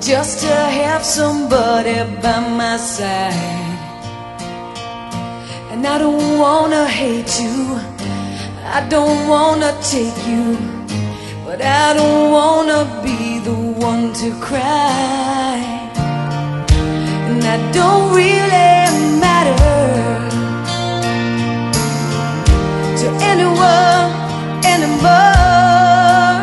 just to have somebody by my side. And I don't wanna hate you, I don't wanna take you, but I don't wanna be the one to cry. And I don't really matter to anyone anymore.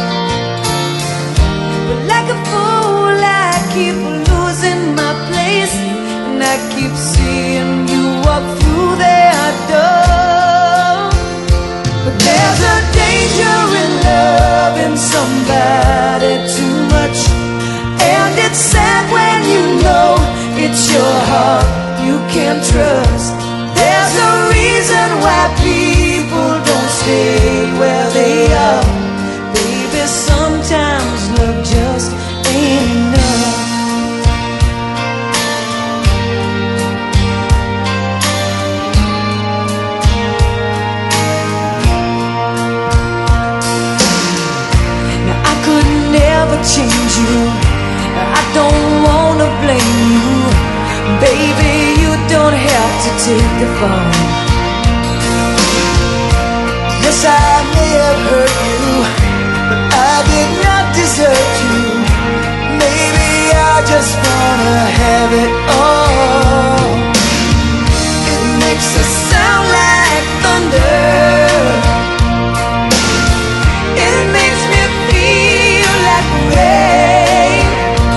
But like a fool I keep losing my place, and I keep seeing you walk through that door. But there's a danger in loving somebody too much, and it's sad when you know it's your heart you can't trust. There's a reason why people don't stay where they are. Baby, sometimes love just ain't enough. Now I could never change you, I don't wanna blame you. Baby, you don't have to take the fall. Yes, I may have hurt you, but I did not desert you. Maybe I just wanna have it all. It makes us sound like thunder, it makes me feel like rain.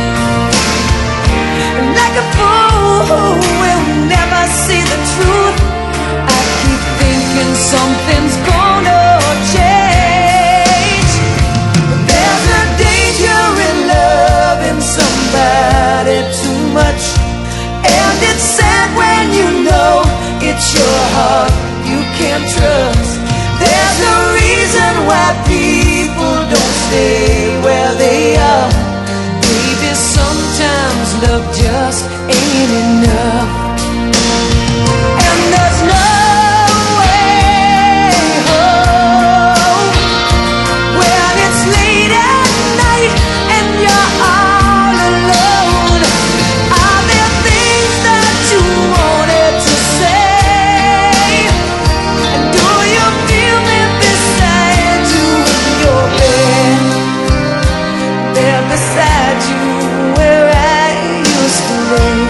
And like a fool who will never see the truth, I keep thinking something's gonna change. But there's a danger in loving somebody too much, and it's sad when you know it's your heart you can't trust. There's a reason why people don't stay where they are. Baby, sometimes love just ain't enough. And there's no way home when it's late at night and you're all alone. Are there things that you wanted to say? And do you feel me beside you in your bed? There beside you where I used to lay.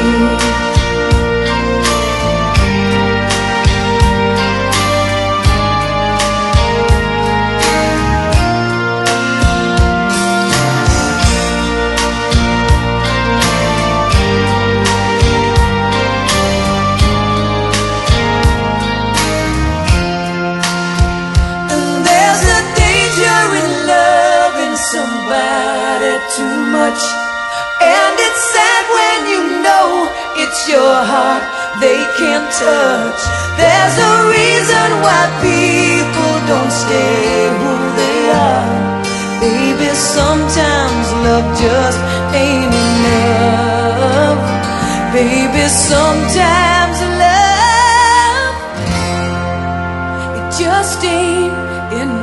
And there's a danger in loving somebody too much, and it's sad when you know it's your heart they can't touch. There's a reason why people don't stay who they are. Baby, sometimes love just ain't enough. Baby, sometimes love, it just ain't enough.